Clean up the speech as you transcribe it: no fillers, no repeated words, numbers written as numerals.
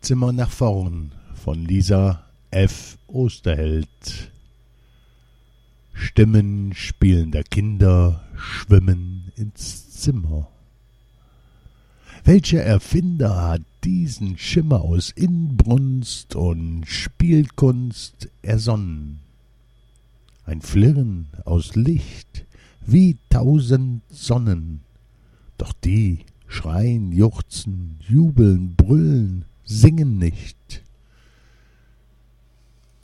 Zimmer nach vorn von Lisa F. Osterheld. Stimmen spielender Kinder schwimmen ins Zimmer. Welcher Erfinder hat diesen Schimmer aus Inbrunst und Spielkunst ersonnen? Ein Flirren aus Licht wie 1000 Sonnen, doch die schreien, juchzen, jubeln, brüllen, singen nicht.